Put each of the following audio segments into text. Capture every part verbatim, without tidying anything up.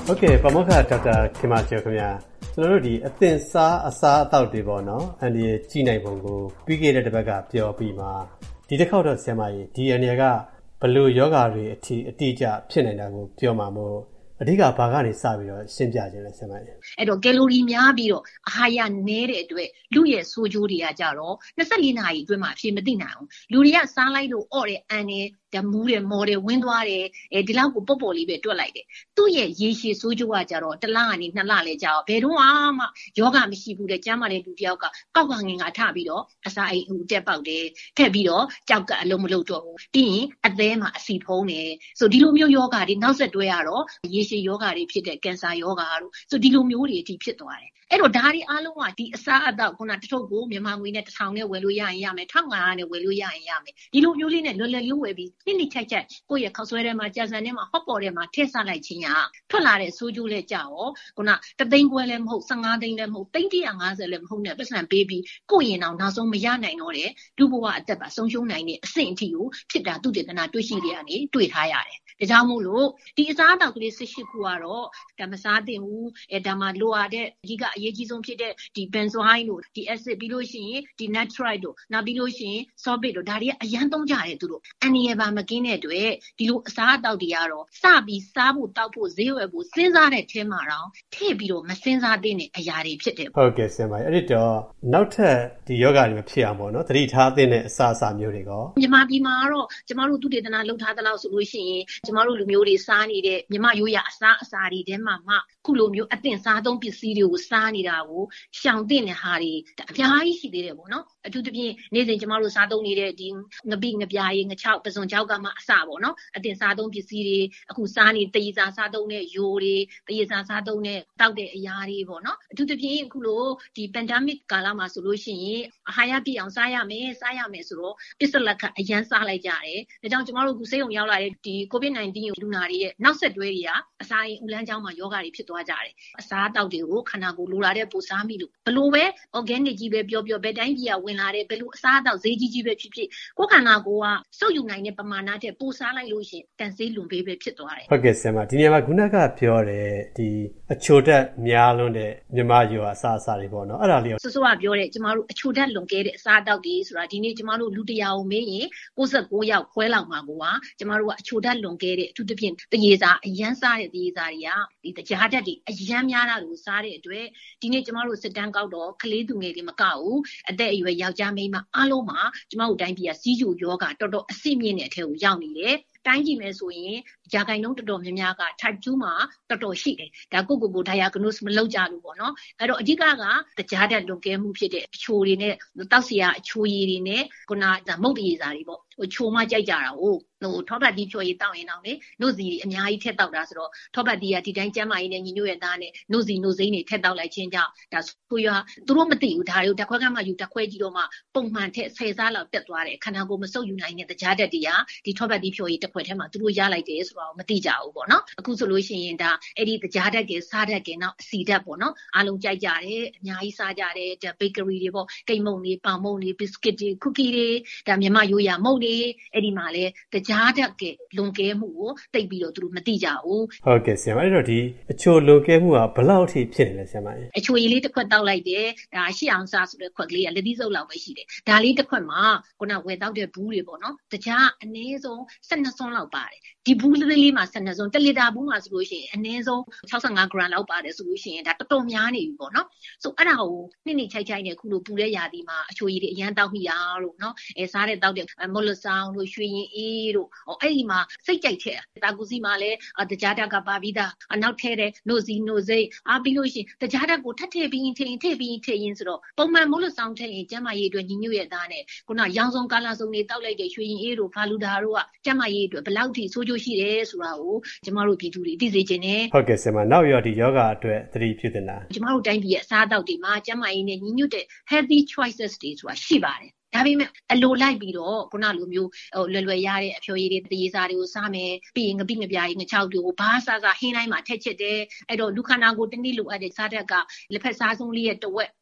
ဟုတ်ကဲ့ပါမောက္ခဒေါက်တာခင်မကျော်ခင်ဗျာကျွန်တော်တို့ဒီအသင်စားအစားအသောက်တွေပေါ့နော်အန်ဒီရဲ့ကြီးနိုင်ပုံကိုပြီးခဲ့တဲ့တစ်ပတ်ကပြောပြီးမှဒီတစ်ခေါက်တော့ဆရာမကြီးဒီအနေကဘလို့ယောဂါတွေအထိအတိအကျဖြစ်နေတာကိုပြောမှာမို့အဓိကဘာကနေစပြီးတော့ရှင်းပြခြင်းလဲဆရာမကြီးအဲ့တော့ကယ်လိုရီများပြီးတော့အာဟာရနည်းတဲ့အတွက်လူရဲ့ဆိုးကျိုးတွေကကြတော့နှစ်十四နာရီအတွင်းမှာအဖြစ်မသိနိုင်အောင်လူတွေကစားလိုက်လို့အော့တယ်အန်တယ်ဓမူးတယ်မော်တယ်ဝင်းသွားတယ်အဲဒီလောက်ကိုပေါ့ပေါ့လေးပဲတွက်လိုက်တယ်သူ့ရဲ့ရေရှည်ဆိုးကျိုးကကြတော့တစ်လကနေနှစ်လလဲကြာတော့ဘယ်တော့မှယောဂမရှိဘူးတဲ့ကျမ်းမာတဲ့လူတယောက်ကကောက်ကငင်ကထပြီးတော့အစာအိမ်ဦးတက်ပေါက်တယ်ထက်ပြီးတော့ကြောက်ကအလုံးမလုံးတော့ဘူးပြီးရင်အသေးမှာအစီဖုံးတယ်ဆိုဒီလိုမျိုးယောဂတွေနောက်ဆက်တွဲရတော့ရေရှည်ယောဂတွေဖြစ်တဲ့ကင်ဆာယောဂတို့ဆိုဒီလိုမျိုးတွေအထိဖြစ်သွားတယ်အဲ့တော့ဒါတွေအားလုံးကဒီအစားအသောက်ခုနတထုပ်ကိုမြန်မာငွေနဲ့တစ်ထောင်နဲ့ဝယ်လို့ရရင်ရမယ်တစ်ငါးရာနဲ့ဝယ်လို့ရရင်ရမယ်ဒီလိုမျိုးလေးနဲ့လွယ်လွယ်လေးဝယ်ပြီးနိမ့်နိမ့်ချိုက်ချိုက်ကိုယ့်ရဲ့ခောက်ဆွဲထဲမှာကြာစံထဲမှာဟော့ပေါ်ထဲမှာထည့်ဆလိုက်ခြင်းကထွက်လာတဲ့ဆိုးကျိုးလဲကြောက်ရောခုနတသိန်းခွဲလည်းမဟုတ်ဆယ့်ငါးသိန်းလည်းမဟုတ်သိန်းတစ်ရာငါးဆယ်လည်းမဟုတ်နဲ့ပတ်စံပေးပြီးကိုယ့်ရင်အောင်နောက်ဆုံးမရနိုင်တော့တဲ့လူဘဝအသက်ပါဆုံးရှုံးနိုင်တဲ့အဆင့်အထိကိုဖြစ်တာသူတေသနာတွေ့ရှိတဲ့ကနေတွေ့ထားရတယ်ဒါကြောင့်မို့လို့ဒီအစားအသောက်ကလေး၁၈ခုကတော့ဒါမစားသင့်ဘူးအဲဒါမှလိုရတဲ့အကြီးကအရေးကြီးဆုံးဖြစ်တဲ့ဒီ benzoyl တို့ဒီ acid ပြီးလို့ရှိရင်ဒီ nitrite တို့နောက်ပြီးလို့ရှိရင် sorbate တို့ဒါတွေကအရန်သုံးကြတယ်သူတို့အန်နီရပါမကင်းတဲ့အတွက်ဒီလိုအစားအသောက်တွေကတော့စပြီးစားဖို့တောက်ဖို့ဈေးဝယ်ဖို့စဉ်းစားတဲ့ထဲမှာတော့ထည့်ပြီးတော့မစဉ်းစားသင့်တဲ့အရာတွေဖြစ်တယ်ဟုတ်ကဲ့ဆရာမအဲ့ဒီတော့နောက်ထပ်ဒီယောဂတွေမဖြစ်အောင်ပေါ့နော်သတိထားသင့်တဲ့အစားအစာမျိုးတွေကောမြန်မာပြည်မှာကတော့ကျမတို့သုတေသနလုပ်ထားသလောက်ဆိုလို့ရှိရင်ကျမတို့လူမျိုးတွေစားနေတဲ့မြန်မာရိုးရာအစားအစာတွေထဲမှာမှခုလိုမျိုးအသင့်စားသုံးပစ္စည်းတွေကိုစားနေတာကိုရှောင်သင့်တဲ့ဟာတွေအများကြီးရှိသေးတယ်ပေါ့နော်အထူးသဖြင့်နေ့စဉ်ကျမတို့စားသုံးနေတဲ့ဒီငပိငပြားရည်ငချောက်ပစွန်ချောက်ကမှအစပေါ့နော်အသင့်စားသုံးပစ္စည်းတွေအခုစားနေတရေစာစားသုံးတဲ့ယိုတွေတရေစာစားသုံးတဲ့တောက်တဲ့အရာတွေပေါ့နော်အထူးသဖြင့်အခုလိုဒီ pandemic ကာလမှာဆိုလို့ရှိရင်အာဟာရပြည့်အောင်စားရမယ်စားရမယ်ဆိုတော့ပစ္စလက်ခအရန်စားလိုက်ကြတယ်ဒါကြောင့်ကျမတို့အခုဆေးရုံရောက်လာတဲ့ဒီ covid nineteen လူနာတွေရဲ့နောက်ဆက်တွဲတွေကအစာအိမ်ဦးလန်းကျောင်းမှာယောဂတွေဖြစ်သွားကြတယ်အစားအသောက်တွေကိုခန္ဓာကိုယ်လိုလာတဲ့ပိုစားမိလို့ဘလို့ပဲ organic ကြီးပဲပြောပြောဘယ်တိုင်းပြည်ကဝင်လာတဲ့ဘယ်လိုအစားအသောက်ဈေးကြီးကြီးပဲဖြစ်ဖြစ်ကိုယ်ခန္ဓာကိုယ်ကစုပ်ယူနိုင်တဲ့ပမာဏထက်ပိုစားလိုက်လို့ရှိရင်တန်ဆေးလွန်ပေးပဲဖြစ်သွားတယ်ဟုတ်ကဲ့ဆရာမဒီနေရာမှာခုနကပြောတယ်ဒီအချိုဓာတ်များလွန်းတဲ့မြမယောအစားအစာတွေပေါ့နော်အဲ့ဒါလေးဆိုဆိုကပြောတယ်ကျမတို့အချိုဓာတ်လွန်ကဲတဲ့အစားအသောက်တွေဆိုတာဒီနေ့ကျမတို့လူတရာကိုမေးရင်ကိုးဆယ်ကိုးယောက်ခွဲလောက်မှာကိုကကျမတို့ကအချိုဓာတ်လွန်ကဲတဲ့အထူးသဖြင့်တရေစာအရန်စားတဲ့တရေစာတွေကဒီကြားဓာတ်တွေအရန်များတာကိုစားတဲ့အတွက်ဒီနေ့ကျမတို့စစ်တမ်းကောက်တော့ကလေးသူငယ်တွေမကောက်ဘူးအသက်အရွယ်ယောက်ျားမိန်းမအားလုံးမှာကျမတို့တိုင်းပြည်ကစီးကျူယောဂတော်တော်အဆင့်မြင့်တဲ့အထက်ကိုရောက်နေတယ်တိုင်းကြည့်မယ်ဆိုရင်ဂျာကိုင်နှုန်းတော်တော်များများက type two မှာတော်တော်ရှိတယ်ဒါကိုကိုကို diagnose မလုပ်ကြဘူးပေါ့နော်အဲ့တော့အဓိကကကြားဓာတ်လွန်ကဲမှုဖြစ်တဲ့အချိုတွေနဲ့တောက်စီရာအချိုရည်တွေနဲ့ခုနကမုတ်တရေစာတွေပေါ့ဟိုချိုမှကြိုက်ကြတာဟိုဟိုထောပတ်တီးဖြော်ရည်တောက်ရင်တော့လေနှုတ်စီအများကြီးထက်တောက်တာဆိုတော့ထောပတ်တီးကဒီတိုင်းကျမ်းမာရေးနဲ့ညီညွတ်ရဲ့သားနဲ့နှုတ်စီနှုတ်စိမ်းတွေထက်တောက်လိုက်ခြင်းကြောင့်ဒါဆိုရသူတို့မသိဘူးဒါတွေကိုဓာတ်ခွဲကမှယူဓာတ်ခွဲကြည့်တော့မှပုံမှန်ထက်ဆယ်စားလောက်တက်သွားတယ်ခန္ဓာကိုယ်မဆုပ်ယူနိုင်တဲ့ကြားဓာတ်တွေကဒီထောပတ်တီးဖြော်ရည်တစ်ခွက်ထဲမှာသူတို့ရလိုက်တယ်ဆိုတော့မသိကြဘူးပေါ့နော်အခုဆိုလို့ရှိရင်ဒါအဲ့ဒီကြားဓာတ်ကစားဓာတ်ကနောက်အစီဓာတ်ပေါ့နော်အားလုံးကြိုက်ကြတယ်အများကြီးစားကြတယ်ဒါ bakery တွေပေါ့ကိတ်မုန့်တွေပေါင်မုန့်တွေ biscuit တွေ cookie တွေဒါမြန်မာရိုးရာမုန့်တွေအဲ့ဒီမှာလဲကြားဓာတ်ကလွန်ကဲမှုကိုသိပြီးတော့သူတို့မသိကြဘူးဟုတ်ကဲ့ဆရာမအဲ့တော့ဒီအချိုလွန်ကဲမှုကဘယ်လောက်ထိဖြစ်နေလဲဆရာမအချိုရည်လေးတစ်ခွက်တောက်လိုက်တယ်ဒါရှစ်အောင်စားဆိုတဲ့ခွက်ကလေးကလက်သီးစုပ်လောက်ပဲရှိတယ်ဒါလေးတစ်ခွက်မှာခုနဝယ်တောက်တဲ့ဘူးတွေပေါ့နော်ကြားအနည်းဆုံးဆယ်နှစ်စွန်းလောက်ပါတယ်ဒီဘူးလေးလေးမှာဆယ်နှစ်စွန်းတစ်လီတာဘူးမှာဆိုလို့ရှိရင်အနည်းဆုံး၆၅ဂရမ်လောက်ပါတယ်ဆိုလို့ရှိရင်ဒါတော်တော်များနေပြီပေါ့နော်ဆိုအဲ့ဒါကိုနှစ်နှစ်ချိုက်ချိုက်နဲ့ခုလိုပူတဲ့ရာသီမှာအချိုရည်တွေအရန်တောက်မိတာလို့နော်အဲစားတဲ့တောက်တဲ့မော်လဆောင်လို့ရွှေရင်အေးတို့အဲ့ဒီမှာစိတ်ကြိုက်တဲ့တာကူစီမှာလည်းကြားဓာတ်ကပါပြီးသားအနောက်ထဲတဲ့နို့စီနို့စိတ်အားပြီးလို့ရှိရင်ကြားဓာတ်ကိုထပ်ထည့်ပြီးထည့်ရင်ထည့်ပြီးထည့်ရင်ဆိုတော့ပုံမှန်မော်လဆောင်ထည့်ရင်ကျန်းမာရေးအတွက်ညီညွတ်ရဲ့သားနဲ့ခုနရောင်စုံကာလာစုံတွေတောက်လိုက်တဲ့ရွှေရင်အေးတို့ဖာလူဒါတို့ကကျန်းမာရေးအတွက်ဘယ်လောက်ထိဆိုးကျိုးရှိတယ်ဆိုတာကိုကျမတို့ပြည်သူတွေသိစေချင်တယ်ဟုတ်ကဲ့ဆရာမနောက်ရောဒီယောဂအတွက်သတိပြုသင့်တာကျမတို့တိုင်းပြည်ရဲ့အစားအသောက်တွေမှာကျန်းမာရေးနဲ့ညီညွတ်တဲ့ healthy choices တွေဆိုတာရှိပါတယ်ဒါပေမဲ့အလိုလိုက်ပြီးတော့ခုနလိုမျိုးဟိုလွယ်လွယ်ရတဲ့အဖြော်ရည်တွေတရေစာတွေကိုစားမယ်ပြီးရင်ငပိငပြားကြီးငချောက်တွေကိုဘာစားစားဟင်းတိုင်းမှာထက်ချစ်တယ်အဲ့တော့လူခန္ဓာကိုယ်တနည်းလိုအပ်တဲ့စားတက်ကလက်ဖက်စားဆုံးလေးရဲ့တဝက်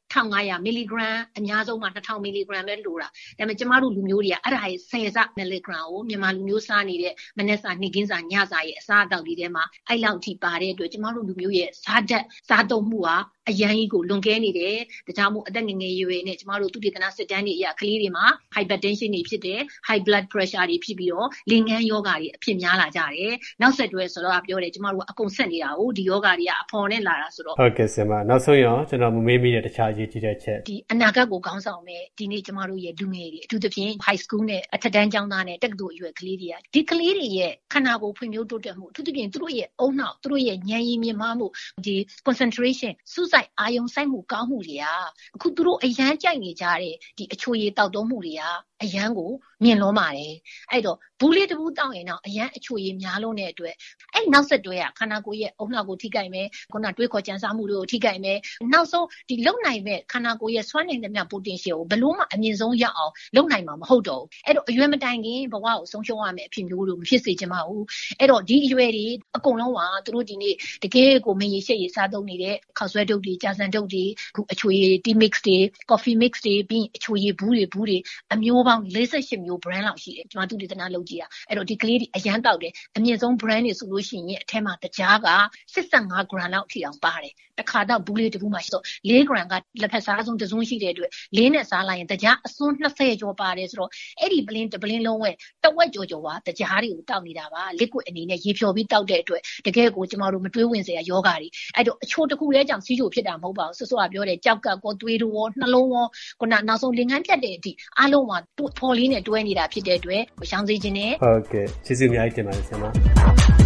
one thousand five hundred မီလီဂရမ်အများဆုံးမှာtwo thousand မီလီဂရမ်ပဲလိုတာဒါပေမဲ့ကျမတို့လူမျိုးတွေကအဲ့ဒါရဲ့tenဆမီလီဂရမ်ကိုမြန်မာလူမျိုးစားနေတဲ့မနက်စာနေ့ကင်းစာညစာရဲ့အစားအသောက်တွေထဲမှာအဲ့လောက်ထိပါတဲ့အတွက်ကျမတို့လူမျိုးရဲ့စားဓာတ်စားသုံးမှုဟာအရန်ကြီးကိုလွန်ကဲနေတယ်ဒါကြောင့်မို့အသက်ငယ်ငယ်ရွယ်ရွယ်နဲ့ကျမတို့သုတေသနစစ်တမ်းတွေအရကလေးတွေမှာ hypertension တွေဖြစ်တယ် high blood pressure တွေဖြစ်ပြီးတော့လင်ငန်းယောဂါတွေအဖြစ်များလာကြတယ်နောက်ဆက်တွဲဆိုတော့ပြောတယ်ကျမတို့ကအကုန်ဆက်နေတာကိုဒီယောဂါတွေကအဖော်နဲ့လာတာဆိုတော့ဟုတ်ကဲ့ဆရာမနောက်ဆုံးရောကျွန်တော်မမေးမိတဲ့တခြားအရေးကြီးတဲ့ချက်ဒီအနာဂတ်ကိုခေါင်းဆောင်မဲ့ဒီနေ့ကျမတို့ရဲ့လူငယ်တွေအထူးသဖြင့် high school နဲ့အထက်တန်းကျောင်းသားနဲ့တက္ကသိုလ်အရွယ်ကလေးတွေကဒီကလေးတွေရဲ့ခန္ဓာကိုယ်ဖွံ့ဖြိုးတိုးတက်မှုအထူးသဖြင့်သူတို့ရဲ့အုံနောက်သူတို့ရဲ့ဉာဏ်ရည်မြင့်မားမှုဒီ concentration စူးစိုက်အာယုံစိုက်မှုကောင်းမှုတွေကအခုသူတို့အရန်ကြိုက်နေကြတဲ့ဒီအချိုရည်တောက်သုံးမှုတွေကအရန်ကိုမြင်လွန်းပါတယ်အဲ့တော့ဘူးလေးတဘူးတောက်ရင်တော့အရန်အချိုရည်များလုံးတဲ့အတွက်အဲ့နောက်ဆက်တွဲကခန္ဓာကိုယ်ရဲ့အုံနောက်ကိုထိခိုက်မယ်ခုနတွေးခေါ်ကြံစားမှုတွေကိုထိခိုက်မယ်နောက်ဆုံးဒီလုံနိုင်မဲ့ခန္ဓာကိုယ်ရဲ့စွမ်းနိုင်တဲ့မြတ် potential ကိုဘလို့မှအမြင့်ဆုံးရအောင်လုံနိုင်မှာမဟုတ်တော့ဘူးအဲ့တော့အရွယ်မတိုင်ခင်ဘဝကိုဆုံးရှုံးရမယ်အဖြစ်မျိုးလို့မဖြစ်စေချင်ပါဘူးအဲ့တော့ဒီအရွယ်တွေအကုန်လုံးကသူတို့ဒီနေ့တကယ်ကိုမင်းရရှက်ရစားသုံးနေတဲ့ခောက်ဆွဲတုပ်တွေကြာစံတုပ်တွေခုအချိုရည် tea mix တွေ coffee mix တွေပြီးအချိုရည်ဘူးတွေဘူးတွေအမျိုးပေါင်းforty-eightမျိုး brand လောက်ရှိတယ်ကျွန်မသူတေသနာလုပ်ကြည့်တာအဲ့တော့ဒီကလေးတွေအရန်တောက်တယ်အမြင့်ဆုံး brand တွေဆိုလို့ရှိရင်အထက်မှာတကြားကsixty-five gram လောက်ထိအောင်ပါတယ်တခါတော့ဘူးလေးတစ်ခုမှရှိတော့four gram ကလက်ဖက်စားဆုံးတစ်စုံရှိတဲ့အတွက်လေးနဲ့စားလိုက်ရင်တကြားအစွန်းtwentyကျော်ပါတယ်ဆိုတော့အဲ့ဒီပလင်းတပလင်းလုံးဝဲတဝက်ကျော်ကျော်ပါတကြားတွေကိုတောက်နေတာပါ liquid အနေနဲ့ရေဖြော်ပြီးတောက်တဲ့အတွက်တကယ်ကိုကျမတို့မတွေးဝင်စရာယောဂါတွေအဲ့တော့အချိုတစ်ခုတည်းကြောင့်စီးချိုဖြစ်တာမဟုတ်ပါဘူးဆွဆွကပြောတယ်ကြောက်ကပ်ကောသွေးတို့ရောနှလုံးရောခုနနောက်ဆုံးလင်ငန်းပြတ်တဲ့အထိအားလုံးမှာဖော်လေးနဲ့တွဲနေတာဖြစ်တဲ့အတွက်ရှောင်စေခြင်းနဲ့ဟုတ်ကဲ့ကျေးဇူးအများကြီးတင်ပါတယ်ဆရာမ